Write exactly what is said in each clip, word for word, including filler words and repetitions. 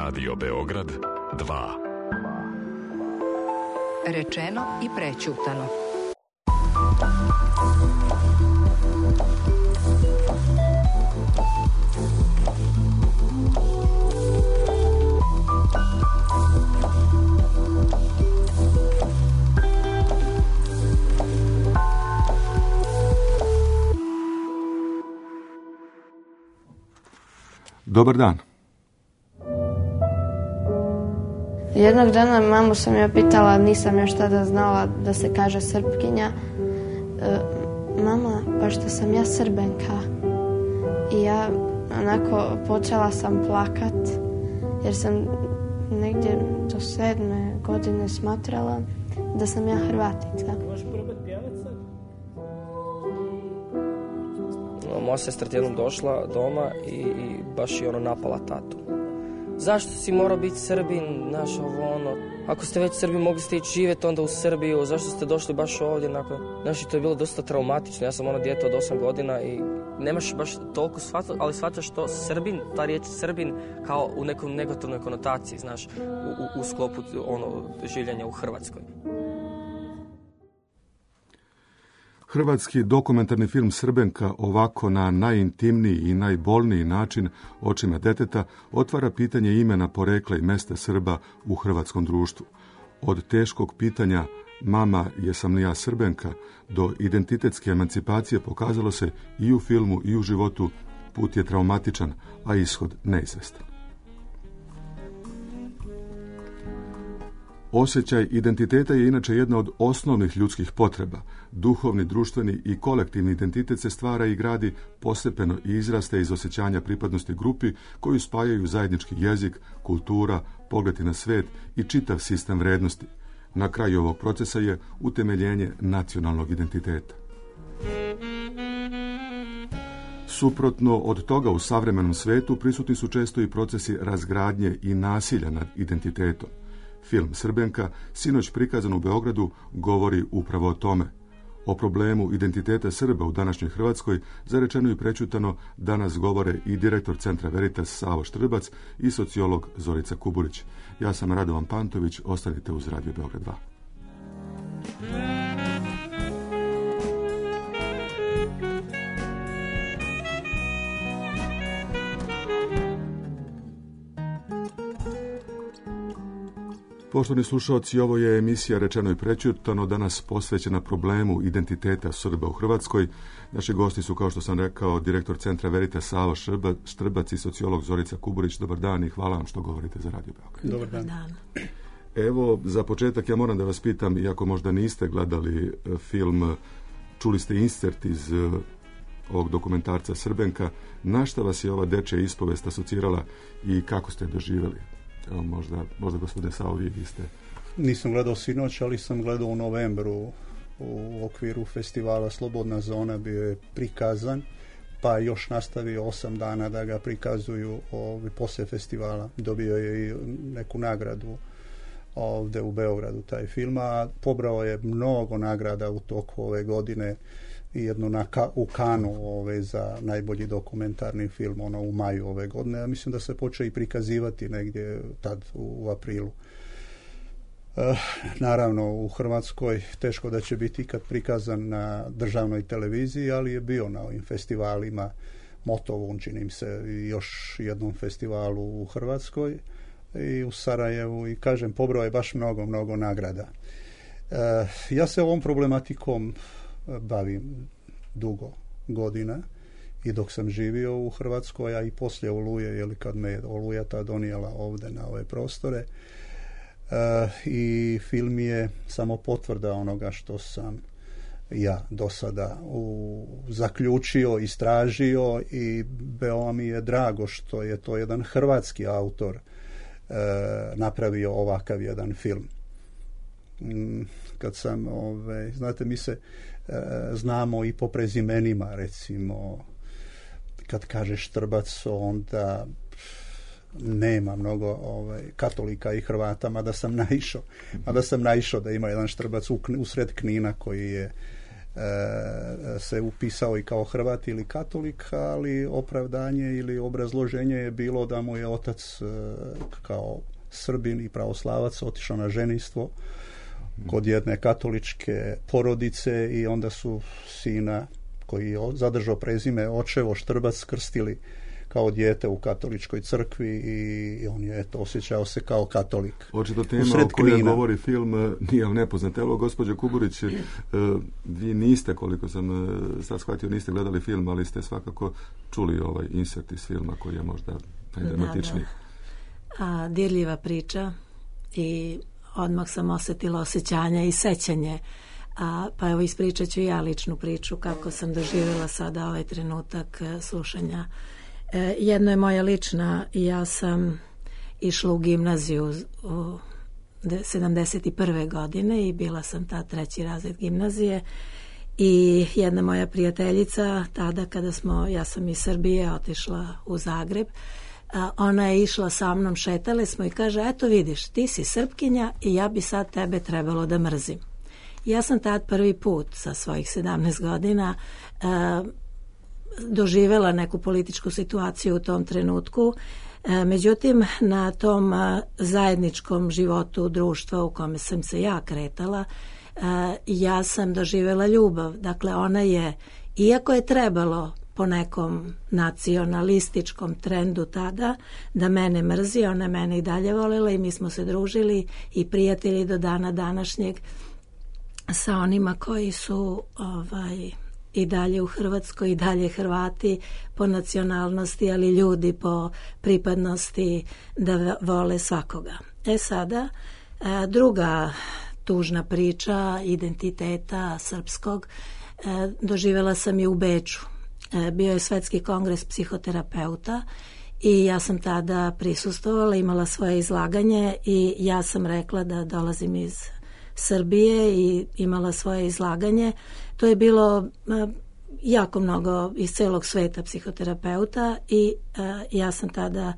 Radio Beograd dva. Rečeno i prećutano. Dobar dan. Jednog dana mamu sam ja pitala, nisam još tada znala da se kaže Srpkinja. E, mama, pa što sam ja Srbenka? I ja onako počela sam plakat, jer sam negdje do sedme godine smatrala da sam ja Hrvatica. Možeš probati pjevat sad? Moja sestra jednom došla doma i, i baš je ono napala tatu. Zašto si morao biti Srbin, znaš, ovo ono, ako ste već Srbi, mogli ste ići živjeti onda u Srbiju, zašto ste došli baš ovdje, nakon, znaš, to je bilo dosta traumatično, ja sam ono dijete od osam godina i nemaš baš toliko shvatiti, ali shvataš to Srbin, ta riječ Srbin kao u nekom negativnoj konotaciji, znaš, u, u, u sklopu ono, življenja u Hrvatskoj. Hrvatski dokumentarni film Srbenka ovako na najintimniji i najbolniji način očima deteta otvara pitanje imena, porekla i mesta Srba u hrvatskom društvu. Od teškog pitanja mama jesam li ja Srbenka do identitetske emancipacije pokazalo se i u filmu i u životu put je traumatičan, a ishod neizvestan. Osjećaj identiteta je inače jedna od osnovnih ljudskih potreba. Duhovni, društveni i kolektivni identitet se stvara i gradi postepeno i izraste iz osjećanja pripadnosti grupi koju spajaju zajednički jezik, kultura, pogledi na svet i čitav sistem vrednosti. Na kraju ovog procesa je utemeljenje nacionalnog identiteta. Suprotno od toga u savremenom svetu prisutni su često i procesi razgradnje i nasilja nad identitetom. Film Srbenka, sinoć prikazan u Beogradu, govori upravo o tome. O problemu identiteta Srba u današnjoj Hrvatskoj zarečeno i prećutano danas govore i direktor Centra Veritas Savo Štrbac i sociolog Zorica Kuburić. Ja sam Radovan Pantović, ostanite uz Radio Beograd dva. Poštovani slušalci, ovo je emisija Rečeno i prećutano, danas posvećena problemu identiteta Srba u Hrvatskoj. Naši gosti su, kao što sam rekao, direktor Centra Veritas Savo Štrbac i sociolog Zorica Kuburić. Dobar dan i hvala vam što govorite za Radio Beograd. Dobar dan. Dobar dan. Evo, za početak ja moram da vas pitam, iako možda niste gledali film, čuli ste insert iz ovog dokumentarca Srbenka, na šta vas je ova dečja ispovest asocirala i kako ste je doživjeli? Evo, možda, možda gospodine Savo, vi ste... Nisam gledao sinoć, ali sam gledao u novembru u okviru festivala Slobodna zona, bio je prikazan, pa još nastavio osam dana da ga prikazuju ovdje poslije festivala. Dobio je i neku nagradu ovdje u Beogradu taj film, a pobrao je mnogo nagrada u toku ove godine i jednu na, u Kanu ove, za najbolji dokumentarni film ono, u maju ove godine. Ja mislim da se počeo i prikazivati negdje tad u, u aprilu. E, naravno u Hrvatskoj teško da će biti ikad prikazan na državnoj televiziji, ali je bio na ovim festivalima Motovun, čini mi se, i još jednom festivalu u Hrvatskoj i u Sarajevu i kažem, pobrao je baš mnogo, mnogo nagrada. E, ja se ovom problematikom bavim dugo godina i dok sam živio u Hrvatskoj, a i poslije Oluje, jeli kad me je Oluja ta donijela ovdje na ove prostore. E, I film je samo potvrda onoga što sam ja do sada u, zaključio, istražio i veoma mi je drago što je to jedan hrvatski autor e, napravio ovakav jedan film. Kad sam, ove, znate, mi se znamo i po prezimenima, recimo kad kaže Štrbac onda nema mnogo ovaj, katolika i Hrvata, mada sam naišao mada sam naišao da ima jedan Štrbac u, u sred Knina koji je se upisao i kao Hrvat ili katolik, ali opravdanje ili obrazloženje je bilo da mu je otac kao Srbin i pravoslavac otišao na ženstvo kod jedne katoličke porodice i onda su sina koji je zadržao prezime očevo Štrbac krstili kao dijete u katoličkoj crkvi i on je eto, osjećao se kao katolik. Očito tema o kojoj govori film nije nepoznat. Evo, gospođo Kuburić, vi niste, koliko sam sad shvatio, niste gledali film, ali ste svakako čuli ovaj insert iz filma koji je možda najdramatičniji. Da, da. A, dirljiva priča i odmah sam osjetila osjećanja i sećanje. A, pa evo ispričat ću ja ličnu priču kako sam doživjela sada ovaj trenutak slušanja. E, jedno je moja lična, ja sam išla u gimnaziju u sedamdeset prve godine i bila sam ta treći razred gimnazije i jedna moja prijateljica tada kada smo, ja sam iz Srbije otišla u Zagreb, a, ona je išla sa mnom, šetale smo i kaže, eto vidiš, ti si Srpkinja i ja bi sad tebe trebalo da mrzim. Ja sam tad prvi put sa svojih sedamnaest godina a, doživjela neku političku situaciju u tom trenutku. E, međutim, na tom a, zajedničkom životu društva u kome sam se ja kretala, a, ja sam doživjela ljubav. Dakle, ona je, iako je trebalo po nekom nacionalističkom trendu tada da mene mrzi, ona mene i dalje voljela i mi smo se družili i prijatelji do dana današnjeg sa onima koji su ovaj, i dalje u Hrvatskoj, i dalje Hrvati po nacionalnosti, ali ljudi po pripadnosti da vole svakoga. E sada, druga tužna priča identiteta srpskog doživjela sam je u Beču. Bio je Svetski kongres psihoterapeuta i ja sam tada prisustvovala, imala svoje izlaganje i ja sam rekla da dolazim iz Srbije i imala svoje izlaganje. To je bilo jako mnogo iz celog sveta psihoterapeuta i ja sam tada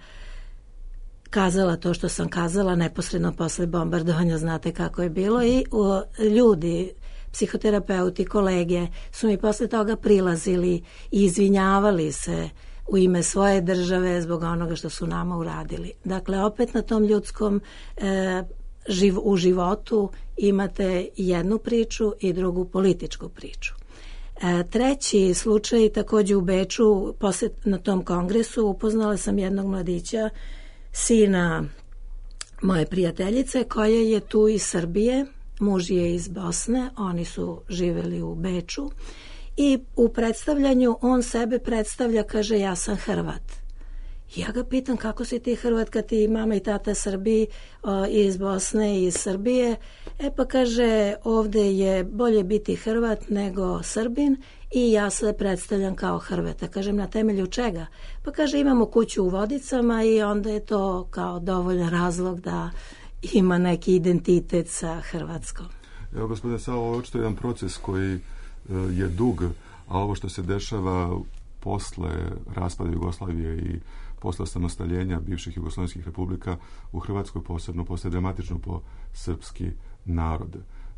kazala to što sam kazala neposredno posle bombardovanja, znate kako je bilo, i ljudi, psihoterapeuti, kolege su mi posle toga prilazili i izvinjavali se u ime svoje države zbog onoga što su nama uradili. Dakle, opet na tom ljudskom e, živ, u životu imate jednu priču i drugu političku priču. E, treći slučaj, također u Beču, posle, na tom kongresu upoznala sam jednog mladića, sina moje prijateljice, koja je tu iz Srbije, muž je iz Bosne, oni su živjeli u Beču i u predstavljanju on sebe predstavlja, kaže, ja sam Hrvat. Ja ga pitam, kako si ti Hrvat kad ti mama i tata Srbi o, iz Bosne i iz Srbije? E pa kaže, ovdje je bolje biti Hrvat nego Srbin i ja se predstavljam kao Hrvata. Kažem, na temelju čega? Pa kaže, imamo kuću u Vodicama i onda je to kao dovoljan razlog da ima neki identitet sa Hrvatskom. Evo, gospodine Savo, ovo je očito jedan proces koji je dug, a ovo što se dešava posle raspada Jugoslavije i posle samostaljenja bivših jugoslovenskih republika u Hrvatskoj posebno postaje dramatično po srpski narod. E,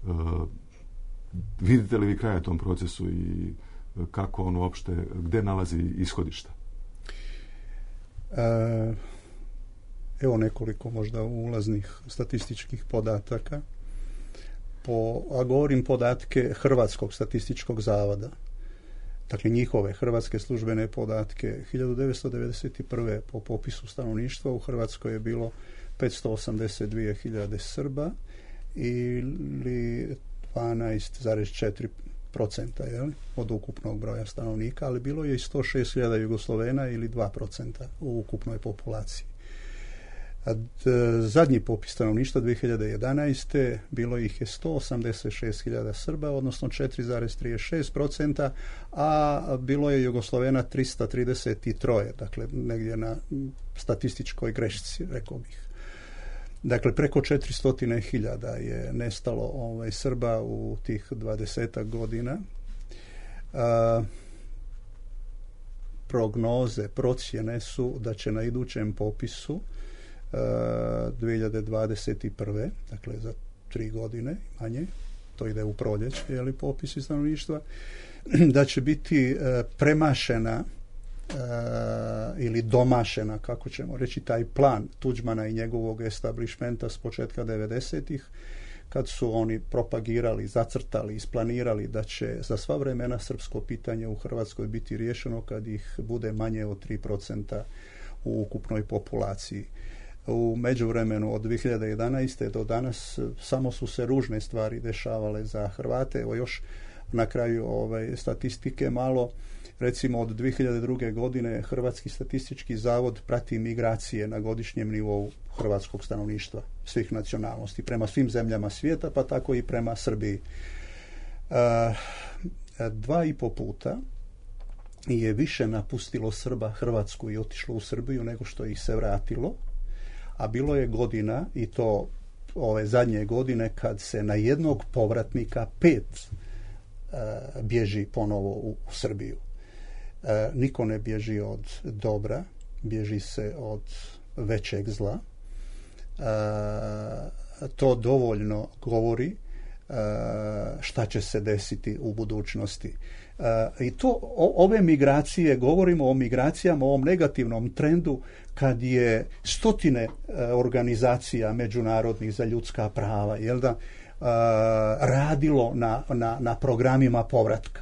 vidite li vi kraja tom procesu i kako on uopšte, gde nalazi ishodišta? E, evo nekoliko možda ulaznih statističkih podataka. Po, a govorim podatke Hrvatskog statističkog zavoda. Dakle, njihove hrvatske službene podatke. hiljadu devetsto devedeset prve po popisu stanovništva u Hrvatskoj je bilo petsto osamdeset dvije hiljade Srba ili dvanaest zarez četiri procenta je li, od ukupnog broja stanovnika, ali bilo je i sto šest hiljada Jugoslovena ili dva procenta u ukupnoj populaciji. A zadnji popis stanovništva dvije hiljade jedanaeste bilo ih je sto osamdeset šest hiljada Srba, odnosno četiri zarez trideset šest procenta, a bilo je Jugoslovena tristo trideset tri, dakle negdje na statističkoj grešci, rekao bih. Dakle, preko četiristo hiljada je nestalo ovaj, Srba u tih dvadesetak godina. A, prognoze, procjene su da će na idućem popisu dvije hiljade dvadeset prve, dakle za tri godine manje, to ide u proljeće, je li, popisi stanovništva, da će biti e, premašena e, ili domašena, kako ćemo reći, taj plan Tuđmana i njegovog establishmenta s početka devedesetih, kad su oni propagirali, zacrtali, isplanirali da će za sva vremena srpsko pitanje u Hrvatskoj biti riješeno kad ih bude manje od tri procenta u ukupnoj populaciji. U međuvremenu od dvije hiljade jedanaeste do danas samo su se ružne stvari dešavale za Hrvate. Evo još na kraju ove statistike malo, recimo od dvije hiljade druge. godine Hrvatski statistički zavod prati migracije na godišnjem nivou hrvatskog stanovništva svih nacionalnosti prema svim zemljama svijeta, pa tako i prema Srbiji. E, dva i po puta je više napustilo Srba Hrvatsku i otišlo u Srbiju nego što ih se vratilo, a bilo je godina, i to ove zadnje godine, kad se na jednog povratnika pet e, bježi ponovo u, u Srbiju. E, niko ne bježi od dobra, bježi se od većeg zla. E, to dovoljno govori e, šta će se desiti u budućnosti. E, I to, o, ove migracije, govorimo o migracijama, o ovom negativnom trendu, kad je stotine e, organizacija međunarodnih za ljudska prava, jel da, e, radilo na, na, na programima povratka.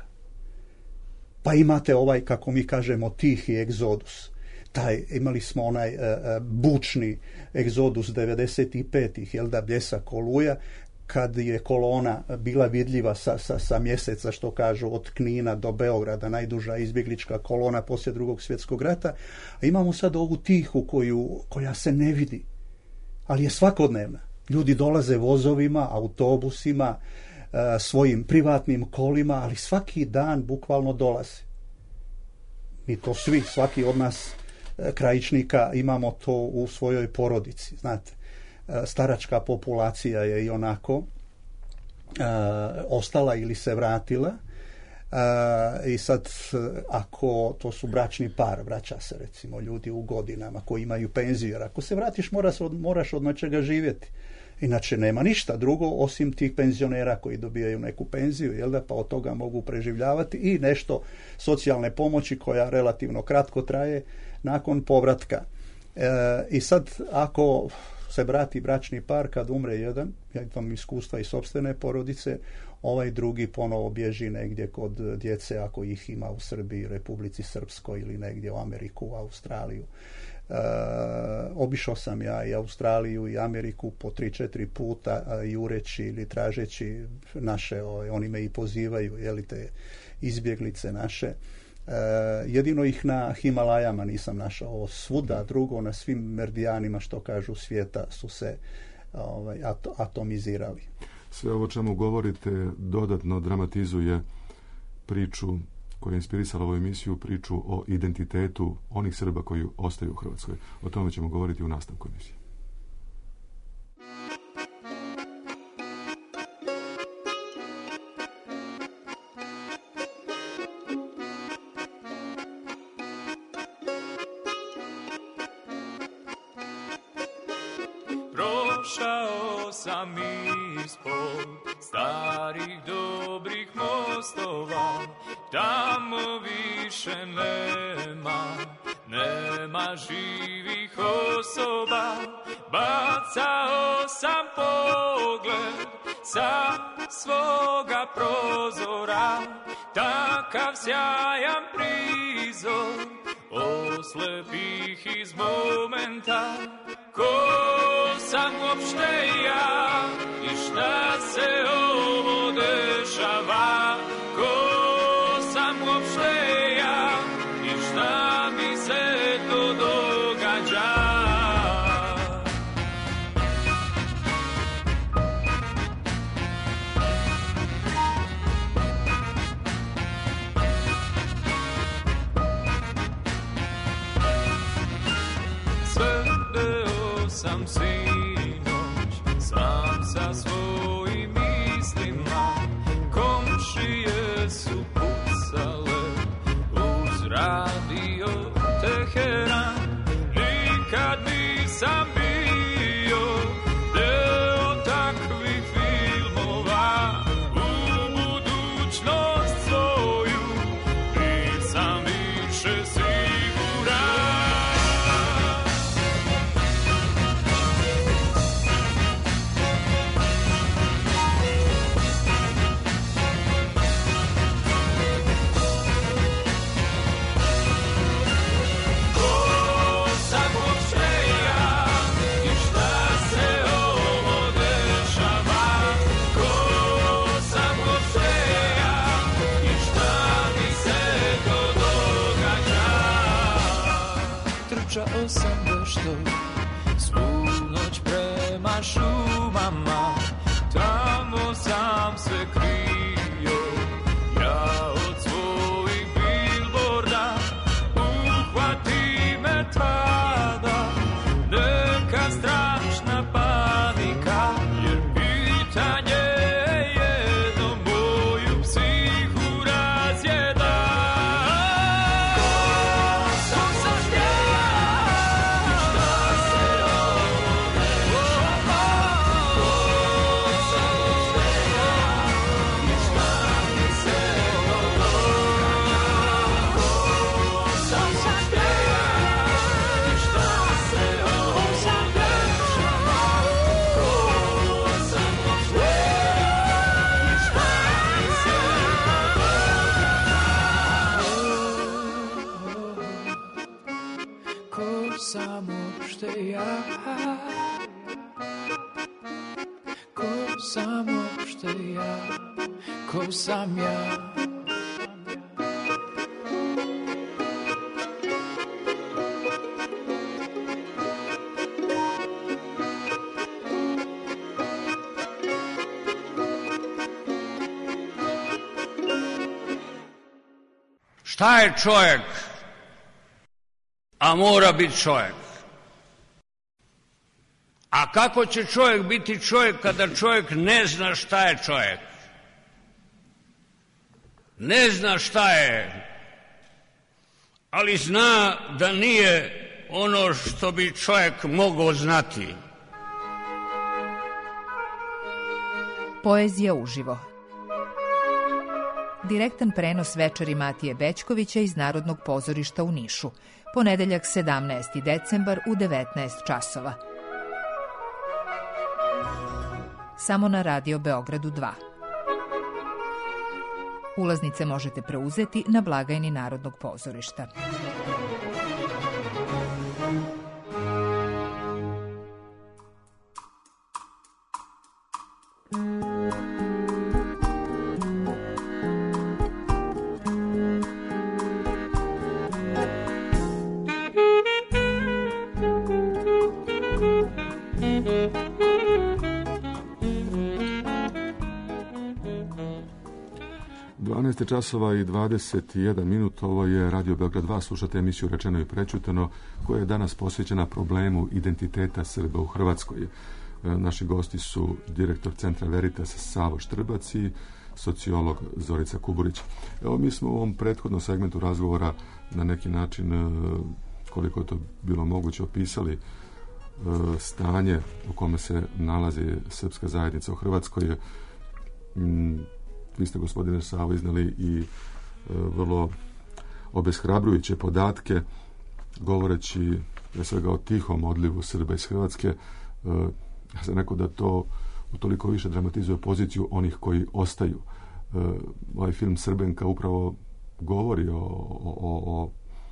Pa imate ovaj, kako mi kažemo, tihi egzodus. Taj, imali smo onaj e, bučni egzodus devedeset petih, jel da, Bljesak, Oluja, kad je kolona bila vidljiva sa, sa, sa mjeseca, što kažu, od Knina do Beograda, najduža izbjeglička kolona poslije Drugog svjetskog rata. A imamo sad ovu tihu koju, koja se ne vidi, ali je svakodnevna. Ljudi dolaze vozovima, autobusima, svojim privatnim kolima, ali svaki dan bukvalno dolaze. Mi to svi, svaki od nas krajičnika, imamo to u svojoj porodici. Znate, staračka populacija je i onako uh, ostala ili se vratila. Uh, I sad, ako to su bračni par, vraća se recimo ljudi u godinama koji imaju penziju, jer ako se vratiš moraš od, moraš od nečega živjeti. Inače nema ništa drugo osim tih penzionera koji dobijaju neku penziju, jel da, pa od toga mogu preživljavati, i nešto socijalne pomoći koja relativno kratko traje nakon povratka. E, I sad ako se vrati bračni par, kad umre jedan, ja imam iskustva iz sopstvene porodice, ovaj drugi ponovo bježi negdje kod djece, ako ih ima u Srbiji, Republici Srpskoj, ili negdje u Ameriku, u Australiju. E, obišao sam ja i Australiju i Ameriku po tri, četiri puta, jureći ili tražeći naše, oni me i pozivaju, jeli, te izbjeglice naše. E, jedino ih na Himalajama nisam našao. Svuda drugo, na svim meridijanima, što kažu, svijeta su se ovaj, ato, atomizirali. Sve ovo čemu govorite dodatno dramatizuje priču koja je inspirisala ovu emisiju, priču o identitetu onih Srba koji ostaju u Hrvatskoj. O tome ćemo govoriti u nastavku emisije. Prošao sam ispod starih dobrih mostova, tamo više nema, nema živih osoba. Bacao sam pogled sa svoga prozora, takav sjajan prizor oslepih iz momenta. Ko sam uopšte ja i šta se ovo dešava? Ko sam uopšte ja i šta mi se to događa? Svedeo sam sinoć sam sa svojim mislima, komši sam nešto svu noć prema šumama, tamo sam se krio, ja od svojih billboarda, uhvati me tada neka strašna panika, jer pitanje jedno moju psihu razjeda. Ko sam ja? I šta se ovdje dešava? Ko sam ja? I šta mi se događa? Ko sam ja? I šta se ovdje dešava? Ko sam ja? I šta mi se događa? Ko sam uopšte ja? Ko sam uopšte ja? Ko sam ja? Šta je čovjek, a mora biti čovjek? A kako će čovjek biti čovjek kada čovjek ne zna šta je čovjek? Ne zna šta je, ali zna da nije ono što bi čovjek mogao znati. Poezija uživo. Direktan prenos večeri Matije Bećkovića iz Narodnog pozorišta u Nišu. Ponedeljak sedamnaesti decembar u devetnaest časova. Samo na Radio Beogradu dva. Ulaznice možete preuzeti na blagajni Narodnog pozorišta. dvanaest časova i dvadeset jedan minut, ovo je Radio Beograd dva, slušate emisiju Rečeno i prečutano, koja je danas posvećena problemu identiteta Srba u Hrvatskoj. Naši gosti su direktor Centra Veritas Savo Štrbac i sociolog Zorica Kuburić. Evo, mi smo u ovom prethodnom segmentu razgovora na neki način, koliko je to bilo moguće, opisali stanje u kome se nalazi srpska zajednica u Hrvatskoj. Vi ste, gospodine Savo, iznali i e, vrlo obeshrabrujuće podatke, govoreći pre svega o tihom odlivu Srba iz Hrvatske. E, ja sam rekao da to utoliko više dramatizuje poziciju onih koji ostaju. E, ovaj film Srbenka upravo govori o, o, o, o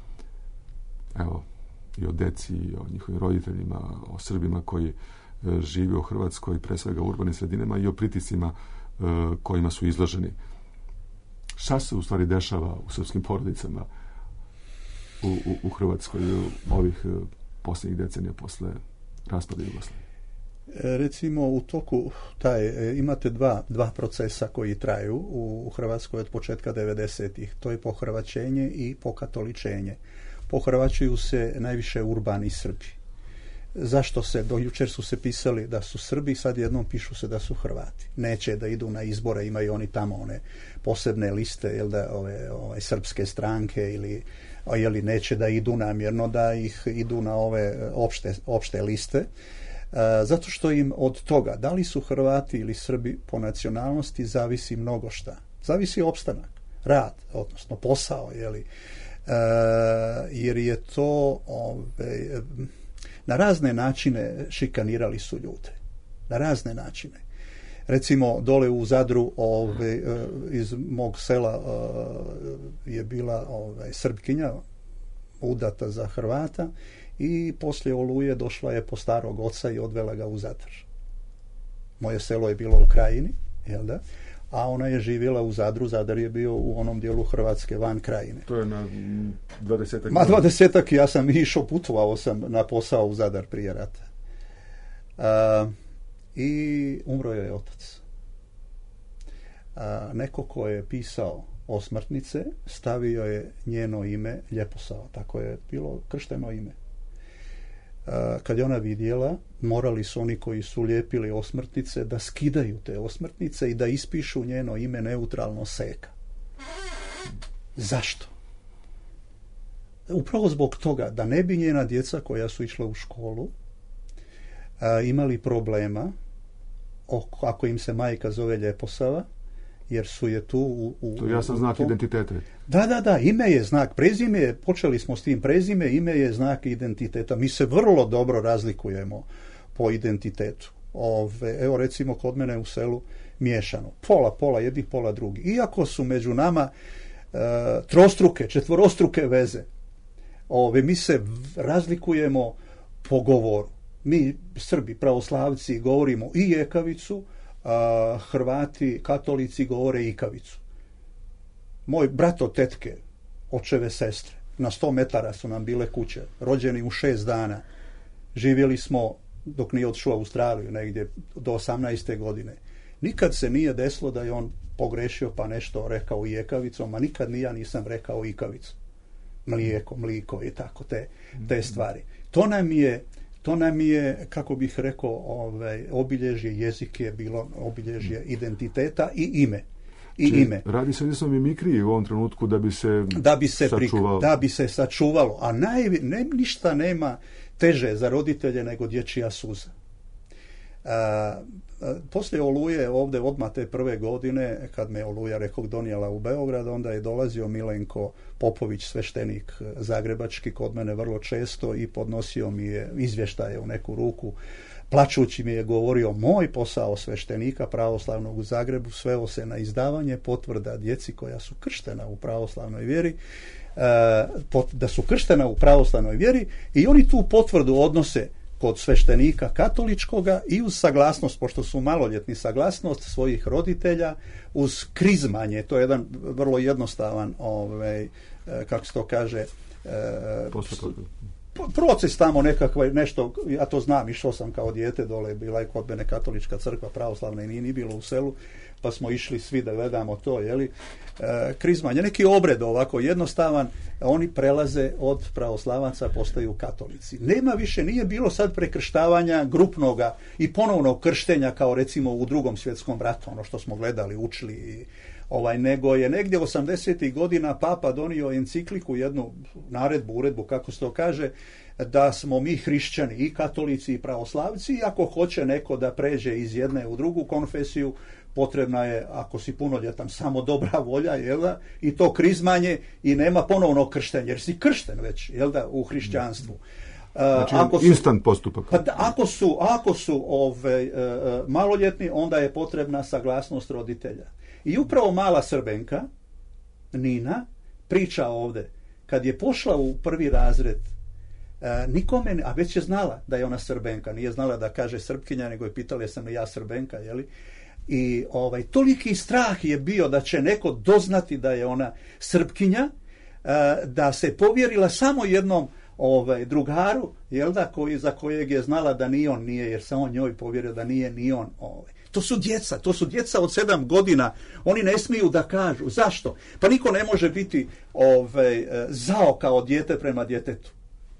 evo, i o deci, i o njihovim roditeljima, o Srbima koji e, žive u Hrvatskoj, pre svega u urbanim sredinama, i o pritiscima kojima su izloženi. Šta se u stvari dešava u srpskim porodicama u, u, u Hrvatskoj ovih posljednjih decenija posle raspada Jugoslavije? Recimo, u toku taj, imate dva, dva procesa koji traju u, u Hrvatskoj od početka devedesetih. To je pohrvaćenje i pokatoličenje. Pohrvaćuju se najviše urbani Srbi. Zašto se, do jučer su se pisali da su Srbi, sad jednom pišu se da su Hrvati. Neće da idu na izbore, imaju oni tamo one posebne liste, jel da, ove, ove srpske stranke, ili jeli, neće da idu namjerno, da ih idu na ove opšte, opšte liste. E, zato što im od toga, da li su Hrvati ili Srbi po nacionalnosti, zavisi mnogo šta. Zavisi opstanak, rad, odnosno posao, jeli. E, jer je to ove, na razne načine šikanirali su ljude. Na razne načine. Recimo, dole u Zadru ove, iz mog sela je bila ove, Srpkinja udata za Hrvata i poslije Oluje došla je po starog oca i odvela ga u Zadar. Moje selo je bilo u Krajini, jel da? a ona je živjela u Zadru. Zadar je bio u onom dijelu Hrvatske van krajine. To je na dvadesetak. Ma dvadesetak, ja sam išao, putovao sam na posao u Zadar prije rata. A, I umro je otac. A, neko ko je pisao osmrtnice, stavio je njeno ime Ljeposava. Tako je bilo kršteno ime. A, kad je ona vidjela, morali su oni koji su lijepili osmrtnice da skidaju te osmrtnice i da ispišu njeno ime neutralno Seka. Zašto? Upravo zbog toga da ne bi njena djeca koja su išla u školu a, imali problema oko, ako im se majka zove Ljeposava, jer su je tu u, u, to je jasan znak tom... identiteta. Da, da, da, ime je znak, prezime je, počeli smo s tim prezime, ime je znak identiteta. Mi se vrlo dobro razlikujemo po identitetu. Ove, evo recimo kod mene u selu miješano. Pola, pola jednih, pola drugi. Iako su među nama e, trostruke, četvorostruke veze, ove, mi se razlikujemo po govoru. Mi, Srbi, pravoslavci, govorimo i jekavicu, a Hrvati, katolici govore ikavicu. Moj brat od tetke, očeve sestre, na sto metara su nam bile kuće, rođeni u šest dana. Živjeli smo, dok nije otišao u Australiju, negdje do osamnaeste godine. Nikad se nije desilo da je on pogrešio pa nešto rekao jekavicom, a nikad ni ja nisam rekao ikavicu. Mlijeko, mliko i tako, te, te stvari. To nam je To nam je, kako bih rekao, ovaj, obilježje, jezik je bilo obilježje identiteta i ime. I Či, ime. Radi se o mimikriji u ovom trenutku da bi se, da bi se sačuvalo. Da bi se sačuvalo. A naj, ne, ništa nema teže za roditelje nego dječja suza. A, a, poslije Oluje, ovdje odmah te prve godine, kad me Oluja rekao donijela u Beograd, onda je dolazio Milenko Popović, sveštenik zagrebački, kod mene vrlo često i podnosio mi je izvještaje u neku ruku. Plačući mi je govorio, moj posao sveštenika pravoslavnog u Zagrebu sveo se na izdavanje potvrda djeci koja su krštena u pravoslavnoj vjeri, da su krštena u pravoslavnoj vjeri i oni tu potvrdu odnose kod sveštenika katoličkoga i uz saglasnost, pošto su maloljetni, saglasnost svojih roditelja, uz krizmanje, to je jedan vrlo jednostavan, ovaj, kako se to kaže, Postupak. proces tamo nekakva, nešto, ja to znam, išao sam kao dijete dole, bila je kod mene katolička crkva pravoslavna i nije ni bilo u selu, pa smo išli svi da gledamo to, jeli, e, krizmanje, neki obred ovako jednostavan, oni prelaze od pravoslavaca, postaju katolici. Nema više, nije bilo sad prekrštavanja grupnoga i ponovnog krštenja kao recimo u Drugom svjetskom ratu, ono što smo gledali, učili i ovaj, nego je negdje osamdesetih godina Papa donio encikliku, jednu naredbu, uredbu, kako se to kaže, da smo mi hrišćani i katolici i pravoslavci i ako hoće neko da pređe iz jedne u drugu konfesiju, potrebna je, ako si punoljetan, samo dobra volja, jel da, i to krizmanje i nema ponovnog krštenja, jer si kršten već, jel da, u hrišćanstvu. Znači, ako su, instant postupak. Pa da, ako su, ako su ove, e, maloljetni, onda je potrebna saglasnost roditelja. I upravo mala Srbenka, Nina, priča ovdje, kad je pošla u prvi razred, e, nikome, a već je znala da je ona Srbenka, nije znala da kaže Srpkinja, nego je pitala jesam li ja Srbenka, jeli? I ovaj, toliki strah je bio da će neko doznati da je ona Srpkinja, e, da se povjerila samo jednom ovaj, drugaru, jel da, koji, za kojeg je znala da ni on nije, jer sam on njoj povjerio da nije ni on. Ovaj. To su djeca, to su djeca od sedam godina, oni ne smiju da kažu. Zašto? Pa niko ne može biti ovaj, zao kao dijete prema djetetu.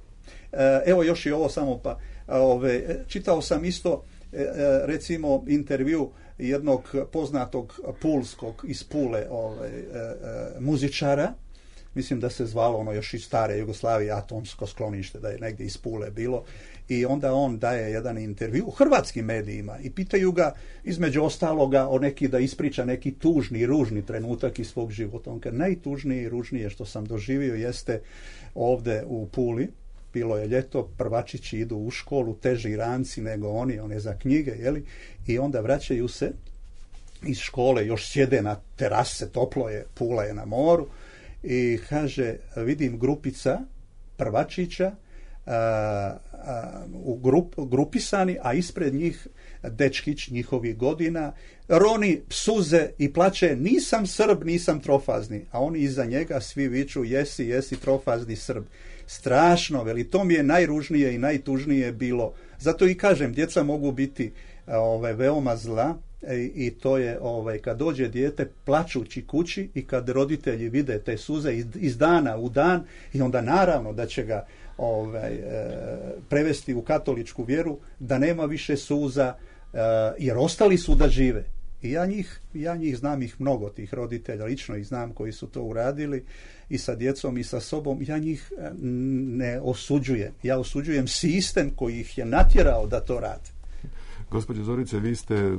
Evo još i ovo samo, pa ovaj, čitao sam isto recimo intervju jednog poznatog pulskog iz Pule ovaj, muzičara, mislim da se zvalo ono još iz stare Jugoslavije atomsko sklonište, da je negdje iz Pule bilo, i onda on daje jedan intervju u hrvatskim medijima i pitaju ga između ostaloga o neki da ispriča neki tužni i ružni trenutak iz svog života. On kaže, najtužnije i ružnije što sam doživio jeste ovdje u Puli, bilo je ljeto, prvačići idu u školu, teži ranci nego oni, one za knjige, jeli, i onda vraćaju se iz škole, još sjede na terase, toplo je, Pula je na moru, i kaže, vidim grupica prvačića, a, u grup, grupisani, a ispred njih dečkić njihovih godina, roni suze i plače, nisam Srb, nisam trofazni, a oni iza njega svi viču, jesi, jesi trofazni Srb. Strašno, veli, to mi je najružnije i najtužnije bilo. Zato i kažem, djeca mogu biti ove, veoma zla, I, i to je ovaj, kad dođe dijete plačući kući i kad roditelji vide te suze iz, iz dana u dan, i onda naravno da će ga ovaj, e, prevesti u katoličku vjeru, da nema više suza, e, jer ostali su da žive. I ja njih, ja njih znam ih mnogo, tih roditelja, lično ih znam koji su to uradili i sa djecom i sa sobom. Ja njih ne osuđujem. Ja osuđujem sistem koji ih je natjerao da to rade. Gospođo Zorice, vi ste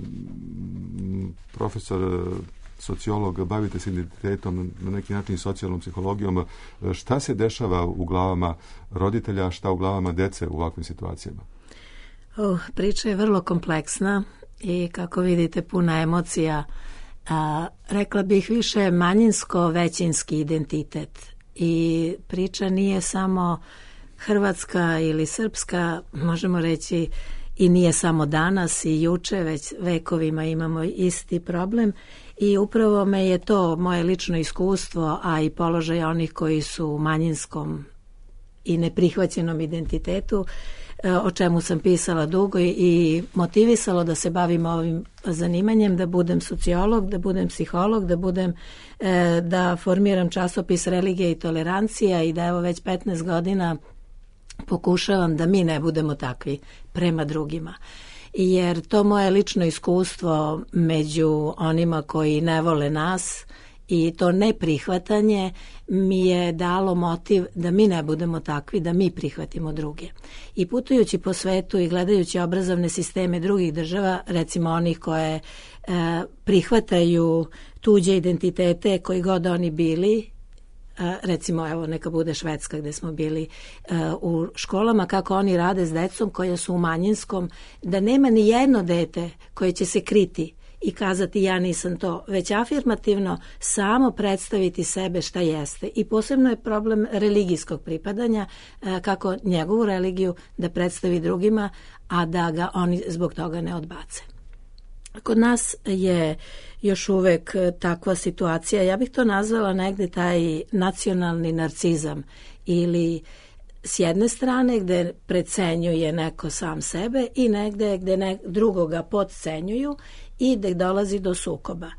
profesor, sociolog, bavite se identitetom, na neki način socijalnom psihologijom. Šta se dešava u glavama roditelja, a šta u glavama dece u ovakvim situacijama? Oh, priča je vrlo kompleksna i kako vidite puna emocija. A, rekla bih više manjinsko-većinski identitet. I priča nije samo hrvatska ili srpska, možemo reći i nije samo danas i juče, već vekovima imamo isti problem i upravo me je to moje lično iskustvo, a i položaj onih koji su u manjinskom i neprihvaćenom identitetu, o čemu sam pisala dugo i motivisalo da se bavim ovim zanimanjem, da budem sociolog, da budem psiholog, da budem, da formiram časopis Religija i tolerancija i da evo već petnaest godina pokušavam da mi ne budemo takvi prema drugima. Jer to moje lično iskustvo među onima koji ne vole nas i to neprihvatanje mi je dalo motiv da mi ne budemo takvi, da mi prihvatimo druge. I putujući po svetu i gledajući obrazovne sisteme drugih država, recimo onih koje e, prihvataju tuđe identitete koji god oni bili, recimo evo neka bude Švedska gdje smo bili uh, u školama, kako oni rade s decom koja su u manjinskom, da nema ni jedno dete koje će se kriti i kazati ja nisam to, već afirmativno samo predstaviti sebe šta jeste. I posebno je problem religijskog pripadanja, uh, kako njegovu religiju da predstavi drugima, a da ga oni zbog toga ne odbace. Kod nas je još uvek takva situacija, ja bih to nazvala negde taj nacionalni narcizam ili s jedne strane gde precenjuje neko sam sebe i negde gde ne, drugoga podcenjuju i gde dolazi do sukoba.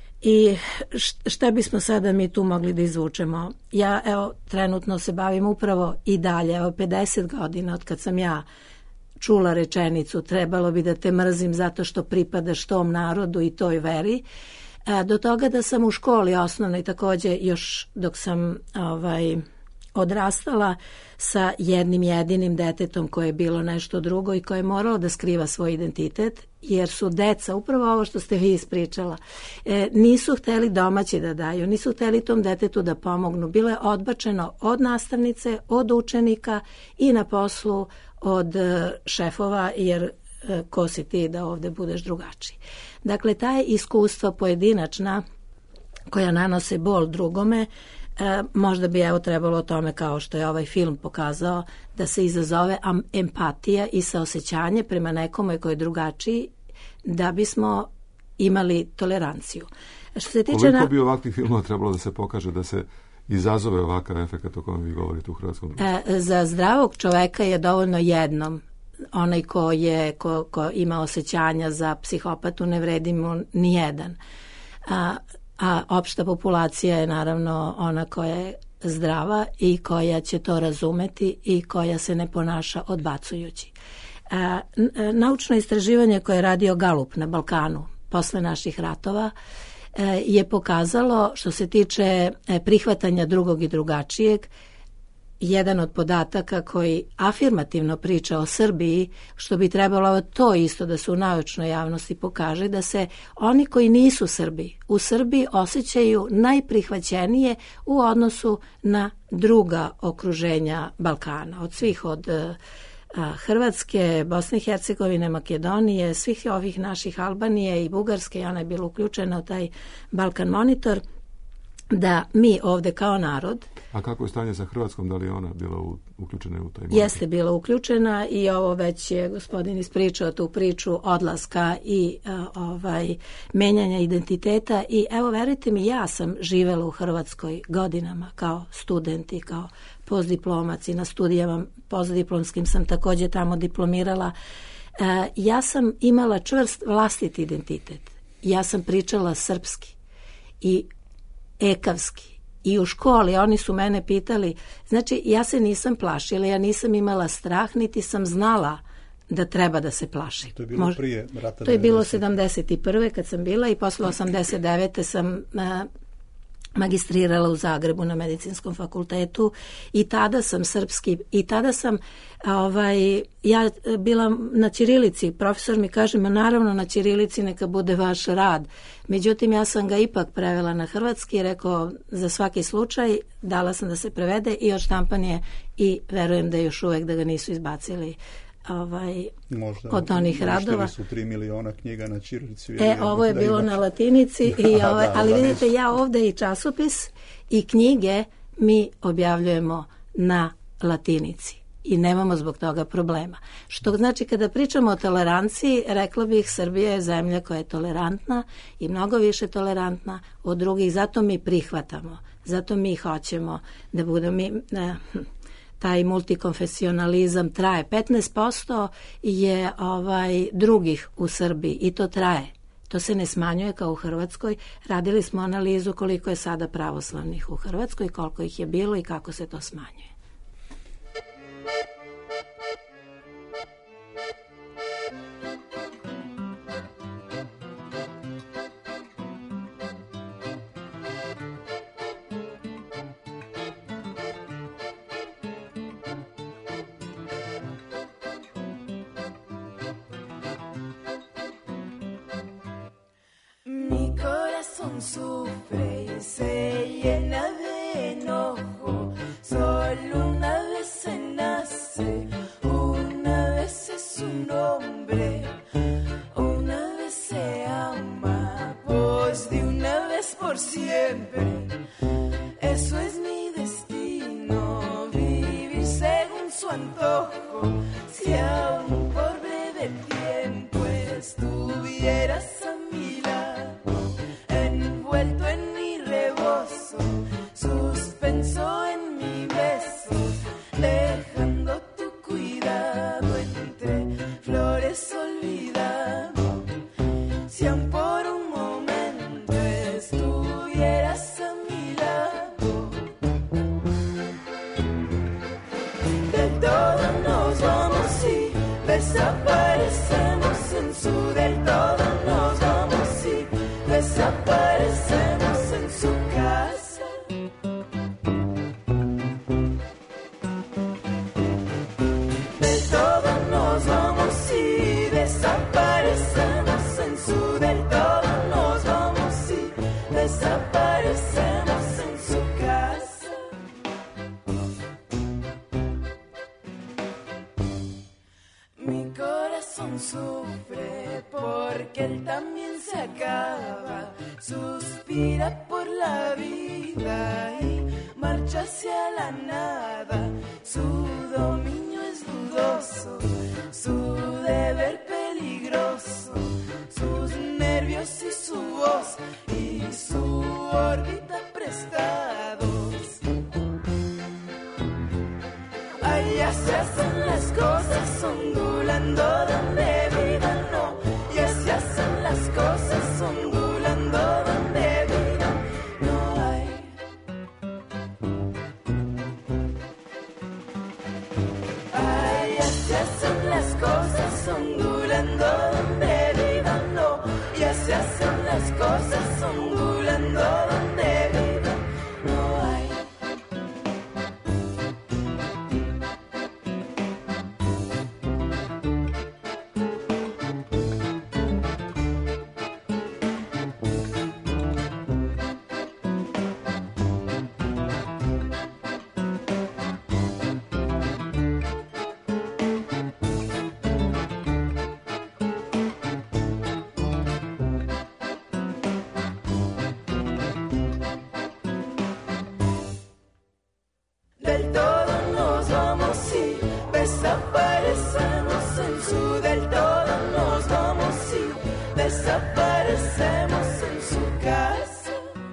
I šta bismo sada mi tu mogli da izvučemo? Ja evo trenutno se bavim upravo i dalje, evo pedeset godina od kad sam ja čula rečenicu trebalo bi da te mrzim zato što pripadaš tom narodu i toj veri, do toga da sam u školi osnovnoj takođe još dok sam ovaj, odrastala sa jednim jedinim detetom koje je bilo nešto drugo i koje je moralo da skriva svoj identitet, jer su deca, upravo ovo što ste vi ispričala, e, nisu hteli domaći da daju, nisu hteli tom detetu da pomognu. Bilo je odbačeno od nastavnice, od učenika i na poslu od šefova, jer ko si ti da ovde budeš drugačiji. Dakle, taj iskustva pojedinačna koja nanose bol drugome, e, možda bi evo trebalo o tome, kao što je ovaj film pokazao, da se izazove empatija i saosećanje prema nekome koji je drugačiji, da bismo imali toleranciju. Što se tiče Koliko na... bi ovakvih filmova trebalo da se pokaže da se izazove ovakav efekt o kojem vi govorite u hrvatskom društvu? E, za zdravog čoveka je dovoljno jednom. Onaj ko, je, ko, ko ima osjećanja za psihopatu ne vredi mu ni jedan. A, a opšta populacija je naravno ona koja je zdrava i koja će to razumeti i koja se ne ponaša odbacujući. A, naučno istraživanje koje je radio Galup na Balkanu posle naših ratova je pokazalo, što se tiče prihvatanja drugog i drugačijeg, jedan od podataka koji afirmativno priča o Srbiji, što bi trebalo to isto da se u naučnoj javnosti pokaže, da se oni koji nisu Srbi u Srbiji osjećaju najprihvaćenije u odnosu na druga okruženja Balkana, od svih od Hrvatske, Bosne i Hercegovine, Makedonije, svih ovih naših, Albanije i Bugarske, i ona je bila uključena u taj Balkan Monitor. da mi ovde kao narod. A kako je stanje sa Hrvatskom, da li je ona bila u, uključena u taj moment? Jeste bila uključena i ovo već je gospodin ispričao tu priču odlaska i a, ovaj menjanja identiteta i evo verujte mi, ja sam živela u Hrvatskoj godinama kao student i kao postdiplomac i na studijama postdiplomskim sam takođe tamo diplomirala. E, ja sam imala čvrst vlastiti identitet. Ja sam pričala srpski i ekavski. I u školi oni su mene pitali, znači ja se nisam plašila, ja nisam imala strah, niti sam znala da treba da se plašim. To je bilo Možda, prije rata. To je bilo sedamdeset prve kad sam bila i posle osamdeset devete sam a, magistrirala u Zagrebu na medicinskom fakultetu i tada sam srpski i tada sam ovaj ja bila na ćirilici, profesor mi kaže ma naravno na ćirilici neka bude vaš rad, međutim ja sam ga ipak prevela na hrvatski i rekao za svaki slučaj dala sam da se prevede i odštampan je i verujem da još uvek da ga nisu izbacili ovaj možda, od onih radova. Su tri miliona knjiga na ćirilici. E, ovo je bilo na latinici, i da, ovaj, da, ali da, vidite nisu. ja ovde i časopis i knjige mi objavljujemo na latinici i nemamo zbog toga problema. Što znači kada pričamo o toleranciji, rekla bih Srbija je zemlja koja je tolerantna i mnogo više tolerantna od drugih, zato mi prihvatamo, zato mi hoćemo da budemo mi... Ne, taj multikonfesionalizam traje. petnaest posto je ovaj drugih u Srbiji i to traje. To se ne smanjuje kao u Hrvatskoj. Radili smo analizu koliko je sada pravoslavnih u Hrvatskoj, koliko ih je bilo i kako se to smanjuje. Sufre y se llena de enojo, solo una vez se nace, una vez es un hombre, una vez se ama, pues de una vez por siempre, eso es mi destino, vivir según su antojo, si aún por breve tiempo estuvieras a mi lado. Envuelto en mi rebozo, suspenso en mi beso, dejando tu cuidado entre flores olvidado. Si aún por un momento estuvieras a mi lado, del todo nos vamos y desaparecemos en su del todo nos vamos y desaparecemos en su casa. Del todo nos vamos y desaparecemos en su del todo nos vamos y desaparecemos en su casa. Mi corazón sufre porque él también se acaba, suspira por la vida y marcha hacia la nada. Su dominio es dudoso, su deber peligroso, sus nervios y su voz y su órbita prestados. Allá se hacen las cosas ondulando donde vida no, y así hacen las cosas ondulando donde vida no hay. Allá se hacen del todo, nos vamos y desaparecemos en su del todo, nos vamos y desaparecemos en su casa.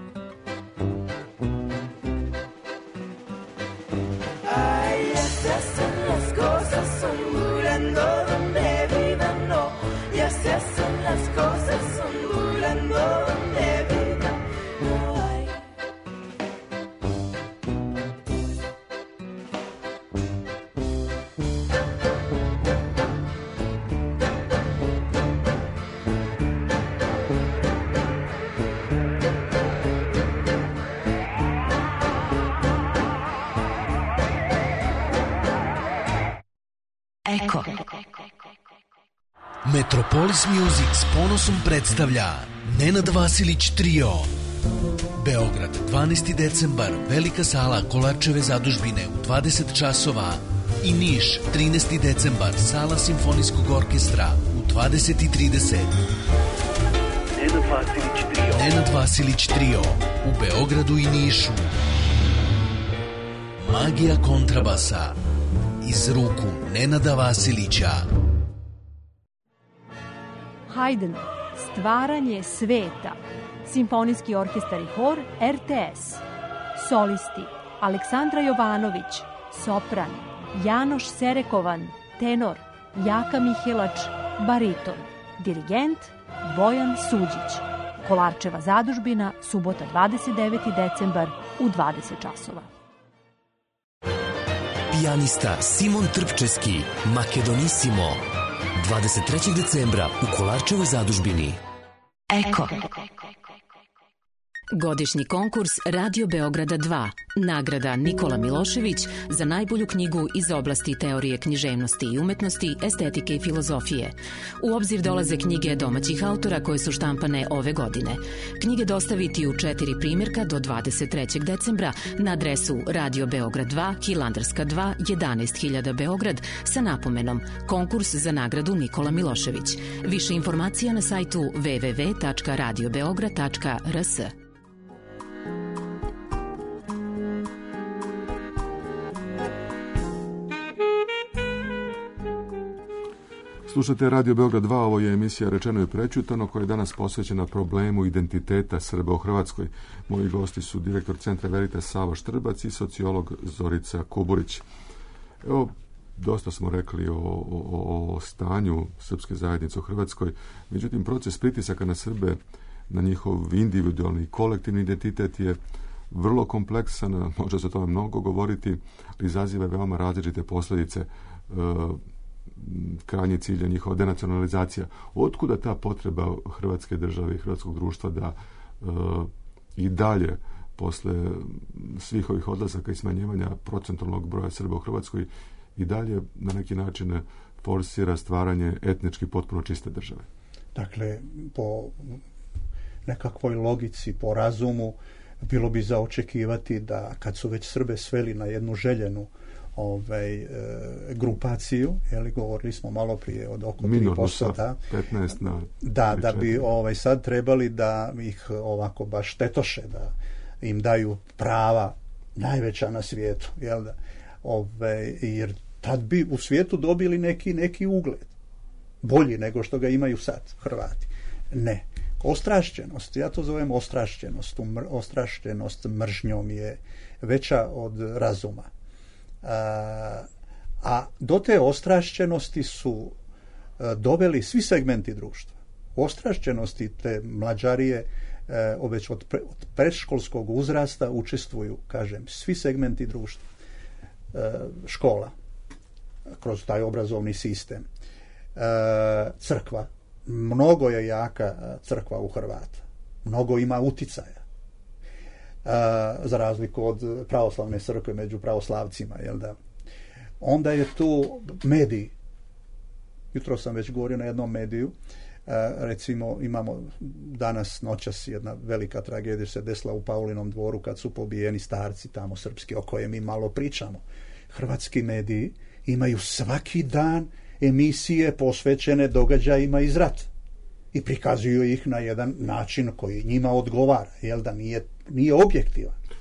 Ay, así hacen las cosas, ondulando donde vivan, no, y así hacen las cosas, ondulando donde vivan, no hay. Eko. Metropolis Music s ponosom predstavlja Nenad Vasilić Trio. Beograd, dvanaesti decembar, Velika sala Kolarčeve zadužbine u dvadeset časova i Niš, trinaesti decembar, sala Simfonijskog orkestra u dvadeset i trideset. Nenad Vasilić Trio. Nenad Vasilić Trio u Beogradu i Nišu. Magija kontrabasa iz ruku Nenada Vasilića. Haydn, Stvaranje sveta, Simfonijski orkestar i hor R T S. Solisti Aleksandra Jovanović, sopran, Janoš Serekovan, tenor, Jaka Mihelač, bariton, dirigent Bojan Suđić. Kolarčeva zadužbina, subota dvadeset deveti decembar u dvadeset časova. Pijanista Simon Trpčeski, Makedonissimo, dvadeset trećeg decembra u Kolarčevoj zadužbini. Eko. Godišnji konkurs Radio Beograda dva. Nagrada Nikola Milošević za najbolju knjigu iz oblasti teorije književnosti i umetnosti, estetike i filozofije. U obzir dolaze knjige domaćih autora koje su štampane ove godine. Knjige dostaviti u četiri primjerka do dvadeset trećeg decembra na adresu Radio Beograd dva, Hilandarska dva, jedanaest hiljada Beograd sa napomenom Konkurs za nagradu Nikola Milošević. Više informacija na sajtu w w w tačka radio beograd tačka r s. Slušate Radio Beograd dva, ovo je emisija Rečeno i prečutano koja je danas posvećena problemu identiteta Srba u Hrvatskoj. Moji gosti su direktor Centra Veritas Savo Štrbac i sociolog Zorica Kuburić. Evo, dosta smo rekli o, o, o stanju srpske zajednice u Hrvatskoj, međutim proces pritisaka na Srbe, na njihov individualni i kolektivni identitet je vrlo kompleksan, može se o tome mnogo govoriti, ali izaziva veoma različite posljedice. Krajnji cilj je njihova denacionalizacija. Otkuda ta potreba Hrvatske države i hrvatskog društva da e, i dalje posle svih ovih odlazaka i smanjivanja procentualnog broja Srba u Hrvatskoj i dalje na neki način forsira stvaranje etnički potpuno čiste države? Dakle, po nekakvoj logici, po razumu, bilo bi za očekivati da kad su već Srbe sveli na jednu željenu ovaj, e, grupaciju, jeli, govorili smo malo prije od oko tri posto, da, petnaest na da, da bi ovaj, sad trebali da ih ovako baš tetoše, da im daju prava najveća na svijetu, jel da? Ovaj, jer tad bi u svijetu dobili neki, neki ugled, bolji nego što ga imaju sad Hrvati. Ne. Ostrašćenost, ja to zovem ostrašćenost, ostrašćenost mržnjom je veća od razuma. A, a do te ostrašćenosti su a, doveli svi segmenti društva. U ostrašćenosti te mlađarije a, već od, pre, od predškolskog uzrasta učestvuju, kažem, svi segmenti društva. A, škola, kroz taj obrazovni sistem, a, crkva. Mnogo je jaka crkva u Hrvata. Mnogo ima uticaja. A, za razliku od pravoslavne crkve među pravoslavcima, jel da? Onda je tu mediji. Jutro sam već govorio na jednom mediju. A, recimo, imamo danas, noćas, jedna velika tragedija se desila u Paulinom dvoru kad su pobijeni starci tamo srpski, o kojem mi malo pričamo. Hrvatski mediji imaju svaki dan emisije posvećene događajima iz rata i prikazuju ih na jedan način koji njima odgovara, jel da nije, nije objektivan.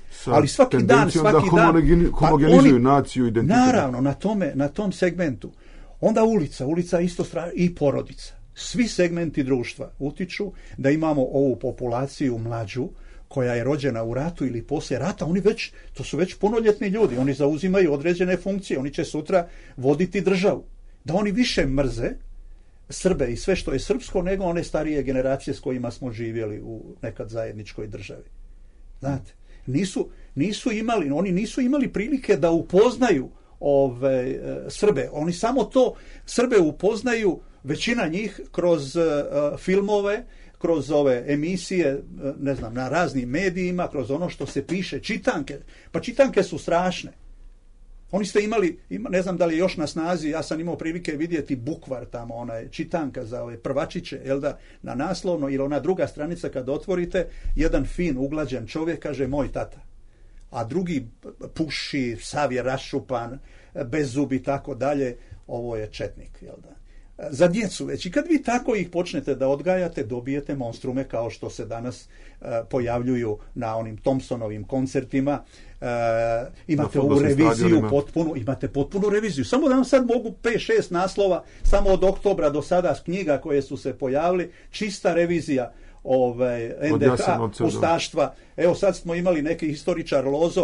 Sa ali svaki dan, svaki da dan, homogenizuju naciju, identitet. Naravno, na tome, na tom segmentu. Onda ulica, ulica isto stra... i porodica. Svi segmenti društva utiču da imamo ovu populaciju mlađu koja je rođena u ratu ili poslije rata, oni već, to su već punoljetni ljudi, oni zauzimaju određene funkcije, oni će sutra voditi državu. Da oni više mrze Srbe i sve što je srpsko nego one starije generacije s kojima smo živjeli u nekad zajedničkoj državi. Znate, nisu, nisu imali, oni nisu imali prilike da upoznaju ove Srbe. Oni samo to Srbe upoznaju, većina njih, kroz uh, filmove, kroz ove emisije, ne znam, na raznim medijima, kroz ono što se piše, čitanke. Pa čitanke su strašne. Oni ste imali, ima, ne znam da li je još na snazi, ja sam imao prilike vidjeti Bukvar tamo, ona je čitanka za ove prvačiće, jel da, na naslovno, ili ona druga stranica kad otvorite, jedan fin, uglađen čovjek kaže moj tata. A drugi puši, sav je raščupan, bez zubi, tako dalje, ovo je četnik, jel da. Za djecu već. I kad vi tako ih počnete da odgajate, dobijete monstrume kao što se danas uh, pojavljuju na onim Thompsonovim koncertima. Uh, imate ovu reviziju potpunu, imate potpunu reviziju. Samo da vam sad mogu pet šest naslova, samo od oktobra do sada knjiga koje su se pojavili, čista revizija ovaj, en de ha, ustaštva. Evo sad smo imali neki historičar Lozo,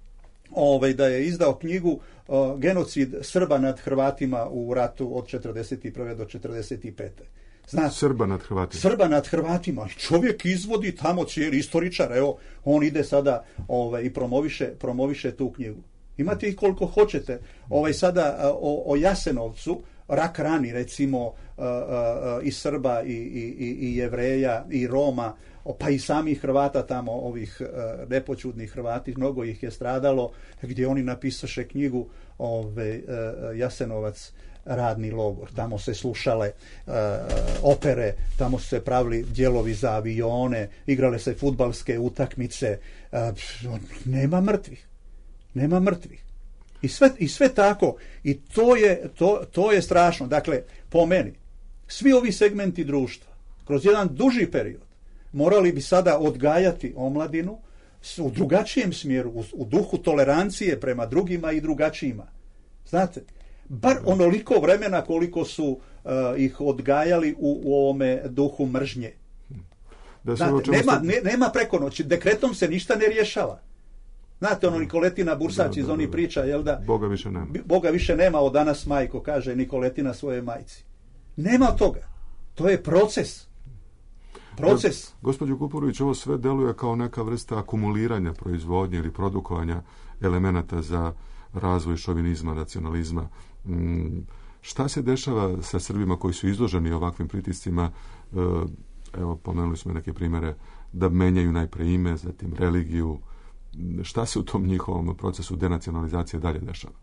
ovaj, da je izdao knjigu uh, genocid Srba nad Hrvatima u ratu od četrdeset prve do četrdeset pete. Znate, Srba nad Hrvatima. Srba nad Hrvatima. Čovjek izvodi tamo cijeli istoričar, evo, on ide sada ovaj, i promoviše, promoviše tu knjigu. Imate ih koliko hoćete. Ovaj, sada o, o Jasenovcu, rak rani, recimo, uh, uh, i Srba, i, i, i Jevreja, i Roma, pa i samih Hrvata tamo, ovih uh, nepoćudnih Hrvati, mnogo ih je stradalo, gdje oni napisaše knjigu ove, uh, Jasenovac, radni logor. Tamo se slušale uh, opere, tamo su se pravili dijelovi za avione, igrale se fudbalske utakmice. Uh, nema mrtvih. Nema mrtvih. I sve, i sve tako. I to je, to, to je strašno. Dakle, po meni, svi ovi segmenti društva, kroz jedan duži period, morali bi sada odgajati omladinu u drugačijem smjeru, u, u duhu tolerancije prema drugima i drugačijima. Znate, bar onoliko vremena koliko su uh, ih odgajali u, u ovome duhu mržnje. Da Znate, nema, ste... ne, nema preko noći, dekretom se ništa ne rješava. Znate, ono Nikoletina Bursać iz onih priča, jel da? Boga više nema. Boga više nema, od danas majko, kaže Nikoletina svoje majci. Nema toga. To je proces. Proces. Da, gospođo Kupurović, ovo sve deluje kao neka vrsta akumuliranja proizvodnje ili produkovanja elemenata za razvoj šovinizma, nacionalizma. Mm, šta se dešava sa Srbima koji su izloženi ovakvim pritiscima? E, evo, pomenuli smo neke primjere da menjaju najpre ime, zatim religiju. Šta se u tom njihovom procesu denacionalizacije dalje dešava?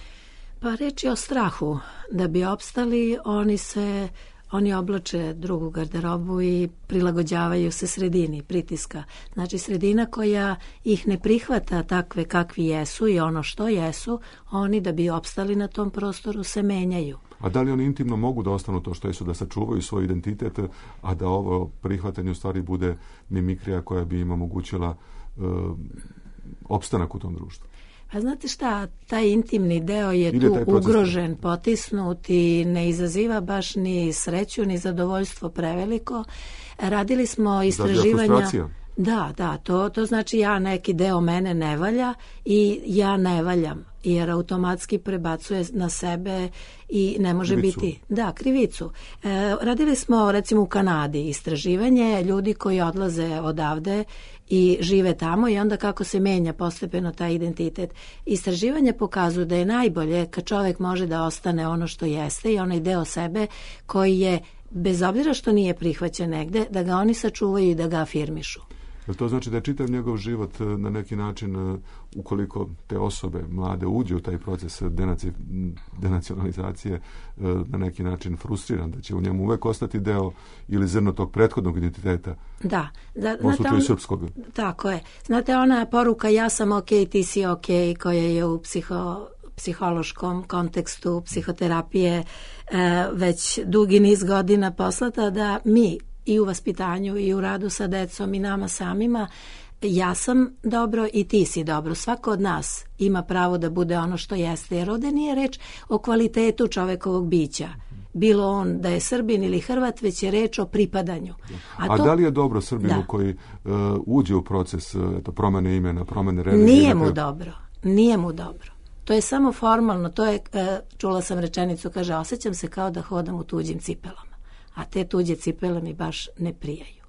Pa reč je o strahu. Da bi opstali, oni se oni oblače drugu garderobu i prilagođavaju se sredini pritiska. Znači sredina koja ih ne prihvata takve kakvi jesu i ono što jesu, oni da bi opstali na tom prostoru se menjaju. A da li oni intimno mogu da ostanu to što jesu, da sačuvaju svoj identitet, a da ovo prihvatanje u stvari bude mimikrija koja bi im omogućila uh, opstanak u tom društvu? A znate šta, taj intimni deo je Ide tu ugrožen, potisnut i ne izaziva baš ni sreću, ni zadovoljstvo preveliko. Radili smo istraživanja... Da, da, to, to znači ja neki deo mene ne valja i ja ne valjam, jer automatski prebacuje na sebe i ne može krivicu. biti... Da, krivicu. E, radili smo recimo u Kanadi istraživanje ljudi koji odlaze odavde i žive tamo i onda kako se menja postepeno taj identitet. Istraživanje pokazuju da je najbolje kad čovjek može da ostane ono što jeste i onaj deo sebe koji je, bez obzira što nije prihvaćen negde, da ga oni sačuvaju i da ga afirmišu. Jel to znači da je čitav njegov život na neki način, ukoliko te osobe mlade uđe u taj proces denaci, denacionalizacije, na neki način frustriran, da će u njemu uvek ostati deo ili zrno tog prethodnog identiteta? Da. da u slučaju srpskog. Tako je. Znate, ona poruka ja sam ok, ti si ok, koja je u psiho... psihološkom kontekstu psihoterapije e, već dugi niz godina poslata, da mi i u vaspitanju i u radu sa decom i nama samima ja sam dobro i ti si dobro. Svako od nas ima pravo da bude ono što jeste, jer ovdje nije reč o kvalitetu čovekovog bića. Bilo on da je Srbin ili Hrvat, već je reč o pripadanju. A, A to, da li je dobro Srbinu da. koji uh, uđe u proces uh, eto, promene imena, promene religije? Nije mu dobro. Nije mu dobro. To je samo formalno. To je, uh, čula sam rečenicu, kaže, osjećam se kao da hodam u tuđim cipelama. A te tuđe cipele mi baš ne prijaju.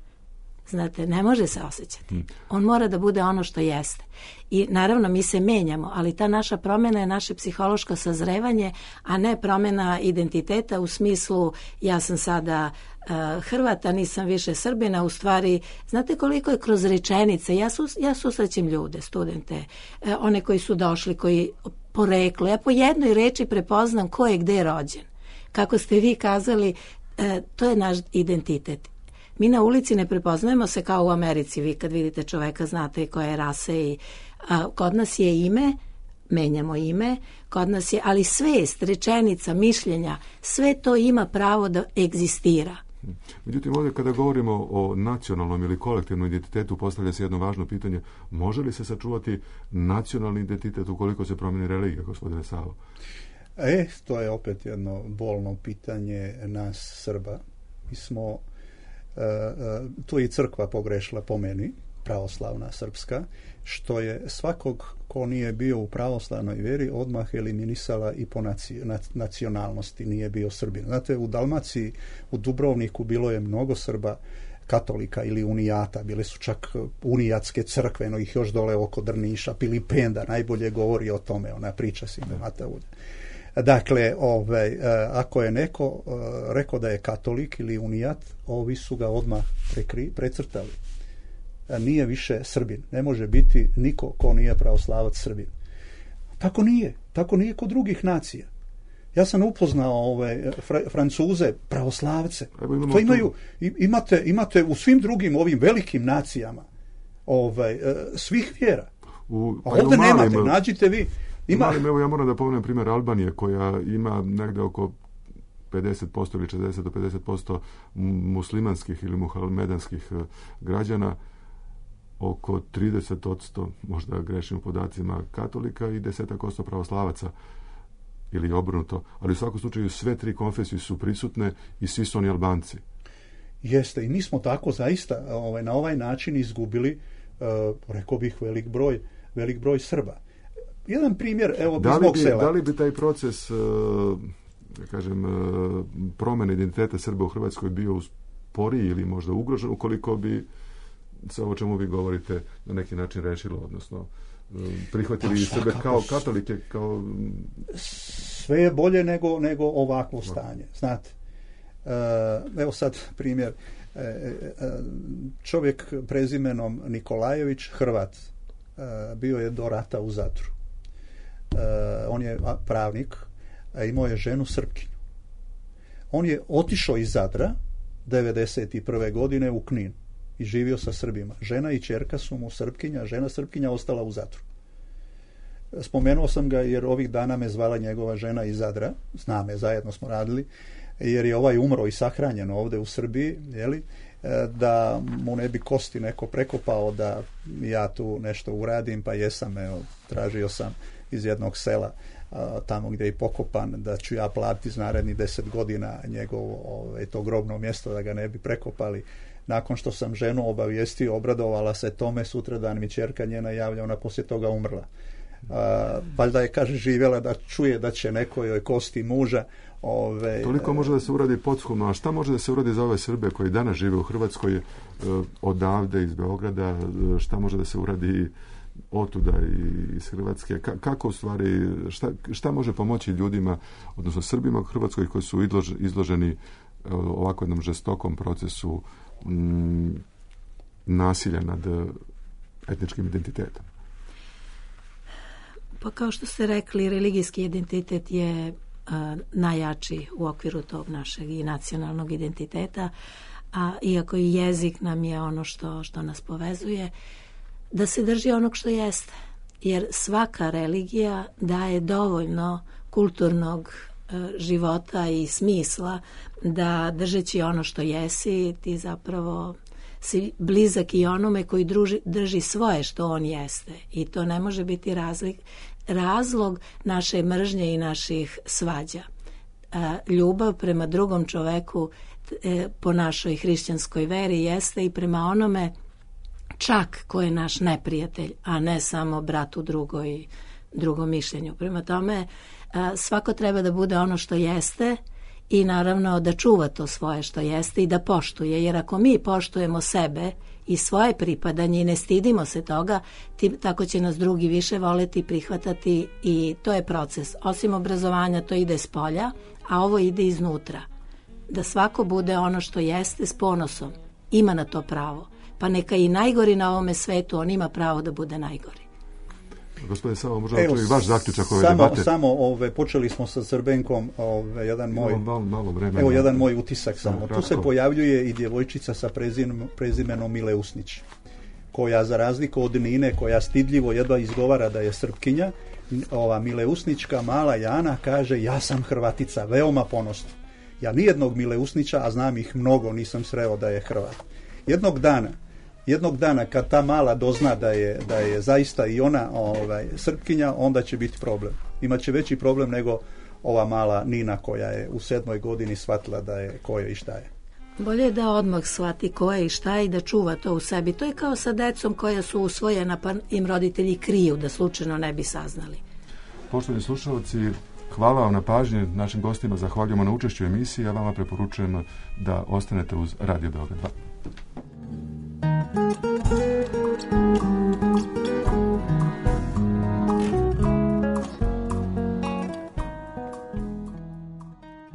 Znate, ne može se osjećati. On mora da bude ono što jeste. I naravno mi se menjamo, ali ta naša promjena je naše psihološko sazrevanje, a ne promjena identiteta u smislu ja sam sada uh, Hrvata, nisam više Srbina. U stvari, znate koliko je kroz rečenice, ja, sus, ja susrećem ljude, studente, uh, one koji su došli, koji poreklo, ja po jednoj reči prepoznam ko je gde rođen. Kako ste vi kazali, uh, to je naš identitet. Mi na ulici ne prepoznajemo se kao u Americi. Vi kad vidite čoveka znate koja je rase i a, kod nas je ime, menjamo ime, kod nas je, ali svest, rečenica, mišljenja, sve to ima pravo da egzistira. Međutim, ovdje kada govorimo o nacionalnom ili kolektivnom identitetu, postavlja se jedno važno pitanje, može li se sačuvati nacionalni identitet ukoliko se promijeni religija, gospodine Savo? E, to je opet jedno bolno pitanje nas Srba. Mi smo Uh, uh, tu je i crkva pogrešila po meni, pravoslavna srpska, što je svakog ko nije bio u pravoslavnoj vjeri odmah eliminisala i po naci, nacionalnosti, nije bio Srbin. Znate, u Dalmaciji, u Dubrovniku bilo je mnogo Srba katolika ili unijata, bile su čak unijatske crkve, no ih još dole oko Drniša, Pilipenda najbolje govori o tome, ona priča si do Matauda. Dakle, ovaj, ako je neko uh, rekao da je katolik ili unijat, ovi su ga odmah prekri, precrtali. Nije više Srbin. Ne može biti niko ko nije pravoslavac Srbin. Tako nije. Tako nije kod drugih nacija. Ja sam upoznao ove fra, Francuze, pravoslavce. To imaju, imate, imate u svim drugim ovim velikim nacijama ovaj, svih vjera. U, pa ovdje nemate, nađite vi. Ima... Malim, evo ja moram da pomenem primjer Albanije koja ima negde oko pedeset posto ili četrdeset do pedeset posto muslimanskih ili muhalmedanskih građana, oko trideset posto, možda grešim u podacima, katolika i deset posto pravoslavaca ili obrnuto, ali u svakom slučaju sve tri konfesije su prisutne i svi su oni Albanci. Jeste, i mi smo tako zaista ovaj, na ovaj način izgubili, uh, rekao bih, velik broj, velik broj Srba. Jedan primjer, evo, da iz mog sela. Da li bi taj proces, da kažem, promjene identiteta Srba u Hrvatskoj bio sporiji ili možda ugrožen ukoliko bi se ovo čemu vi govorite na neki način rešilo, odnosno prihvatili pa, sebe kao katolike, kao... Sve je bolje nego, nego ovakvo stanje, znate. Evo sad primjer. Čovjek prezimenom Nikolajević, Hrvat, bio je do rata u zatvoru. Uh, on je pravnik, a imao je ženu Srpkinju. On je otišao iz Zadra devedeset prve godine u Knin i živio sa Srbima. Žena i ćerka su mu Srpkinja, žena Srpkinja ostala u zatvoru. Spomenuo sam ga jer ovih dana me zvala njegova žena iz Zadra, zna me, zajedno smo radili, jer je ovaj umro i sahranjen ovdje u Srbiji, jeli, da mu ne bi kosti neko prekopao da ja tu nešto uradim, pa jesam, evo, tražio sam iz jednog sela a, tamo gdje je pokopan, da ću ja platiti za narednih deset godina njegovo ove, to grobno mjesto da ga ne bi prekopali. Nakon što sam ženu obavijestio, obradovala se tome, sutradan mi ćerka njena javlja, ona poslije toga umrla. A, valjda je, kaže, živjela da čuje da će neko joj kosti muža. Ove, Toliko može da se uradi podskumno, a šta može da se uradi za ove Srbe koji danas žive u Hrvatskoj, odavde iz Beograda, šta može da se uradi otuda i iz Hrvatske, Ka- kako u stvari, šta, šta može pomoći ljudima, odnosno Srbima u Hrvatskoj koji su izlož, izloženi ovako jednom žestokom procesu m, nasilja nad etničkim identitetom? Pa kao što ste rekli, religijski identitet je a, najjači u okviru tog našeg i nacionalnog identiteta, a iako i jezik nam je ono što, što nas povezuje, da se drži onog što jeste. Jer svaka religija daje dovoljno kulturnog e, života i smisla da držeći ono što jesi, ti zapravo si blizak i onome koji druži, drži svoje što on jeste. I to ne može biti razlik, razlog naše mržnje i naših svađa. A, ljubav prema drugom čoveku e, po našoj hrišćanskoj veri jeste i prema onome čak ko je naš neprijatelj, a ne samo brat u drugoj, drugom mišljenju. Prema tome, a, svako treba da bude ono što jeste i naravno da čuva to svoje što jeste i da poštuje, jer ako mi poštujemo sebe i svoje pripadanje i ne stidimo se toga, ti, tako će nas drugi više voleti, prihvatati i to je proces. Osim obrazovanja to ide s polja, a ovo ide iznutra. Da svako bude ono što jeste s ponosom, ima na to pravo. Pa neka i najgori na ovome svetu, on ima pravo da bude najgori. Gospodine, samo možda čujem vaš zaključak ove samo, debate. Samo ove, počeli smo sa Srbenkom, ove, jedan moj, malo, malo vremena, evo jedan moj utisak samo. No, tu se pojavljuje i djevojčica sa prezimenom, prezimenom Mile Usnić, koja za razliku od Nine, koja stidljivo jedva izgovara da je Srpkinja, ova Mile Usnićka mala Jana kaže ja sam Hrvatica, veoma ponosno. Ja nijednog Mile Usnića, a znam ih mnogo, nisam sreo da je Hrvat. Jednog dana Jednog dana kad ta mala dozna da je, da je zaista i ona ovaj, Srpkinja, onda će biti problem. Imaće veći problem nego ova mala Nina koja je u sedmoj godini shvatila da je ko je i šta je. Bolje je da odmah shvati ko je i šta je i da čuva to u sebi. To je kao sa decom koja su usvojena pa im roditelji kriju da slučajno ne bi saznali. Poštovani slušalci, hvala vam na pažnji, našim gostima zahvaljujemo na učešću u emisiji, a vama preporučujem da ostanete uz Radio Beograd dva. Thank you.